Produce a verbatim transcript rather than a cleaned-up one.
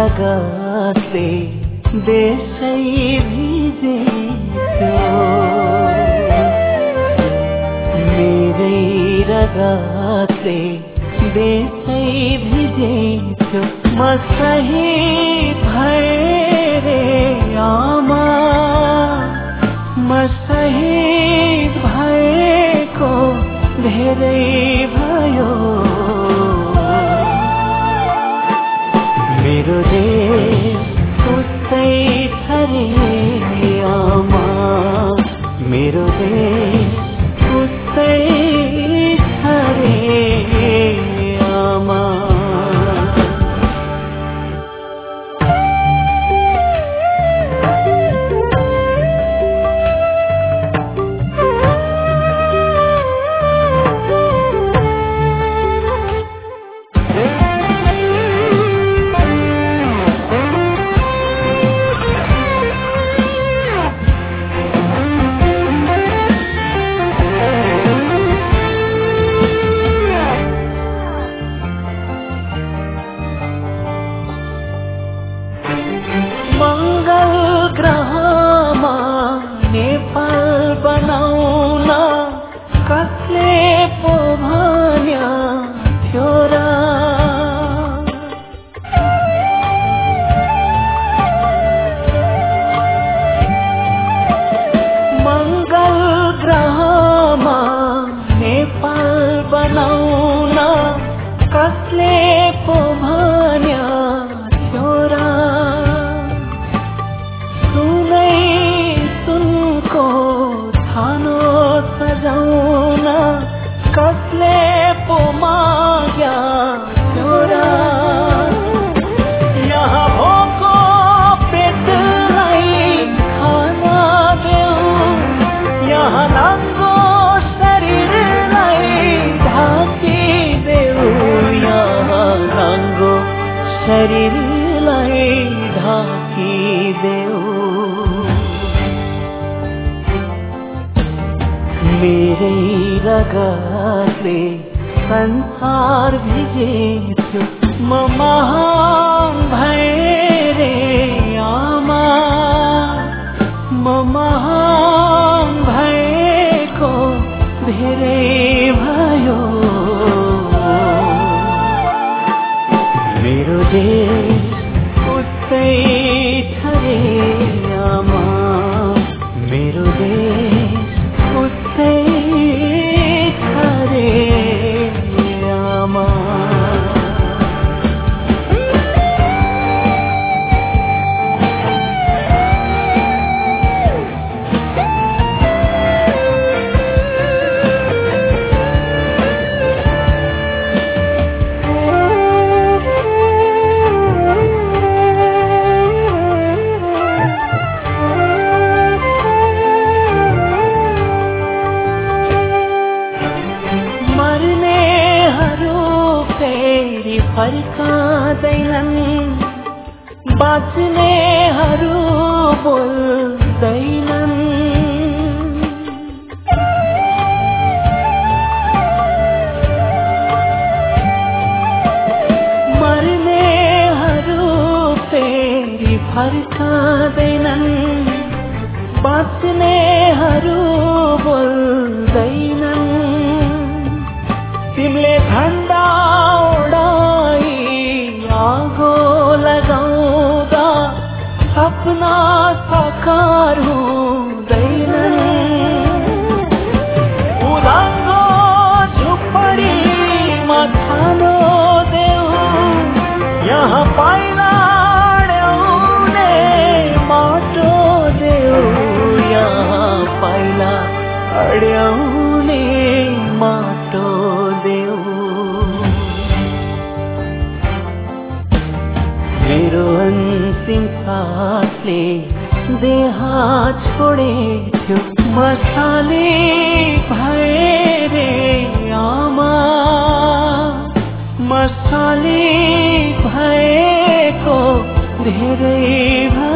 रगतले देशै भिजेथ्यो, मेरै रगतले देशै भिजेथ्यो। म शहीद भएँ रे आमा, म शहीद भएको धेरै भयो। मेरो देश उस्तै छ रे आमा, मेरो देश उस्तै छ रे आमा। मंगल ग्रहमा नेपाल बनाउन कसले पो भन्या थियो र। मंगल ग्रहमा नेपाल बनाउन कसले पो भन्या थियो र। सजाउन कसले पो माग्या थियो र। यहाँ भोको पेटलाई खाना देऊ, यहाँ नाङ्गो शरीरलाई ढाकिदेऊ, यहाँ नाङ्गो शरीरलाई ढाकिदेऊ। मेरै रगतले संसार भिजेथ्यो, म महान भएँ रे आमा, म महान भएको धेरै भयो। मेरो देश उस्तै छ रे आमा, मेरो देश उस्तै छ रे आमा। फर्कादैनन्, बाँच्नेहरू बोल्दैनन्। मर्नेहरू फेरि फर्कादैनन्, बाँच्नेहरू बोल्दैनन्। तिमीले झन्डा आगो लगाउँदा सपना साकार हुँदैनन्। उदाङ्गो झुपडीमा छानो देऊ, यहाँ पाइला अड्याउने माटो देऊ, यहाँ पाइला अड्याउने माटो देऊ। मेरो अन्तिम सासले देह छोडेथ्यो, म शालिग भएँ रे आमा, म शालिग भएको धेरै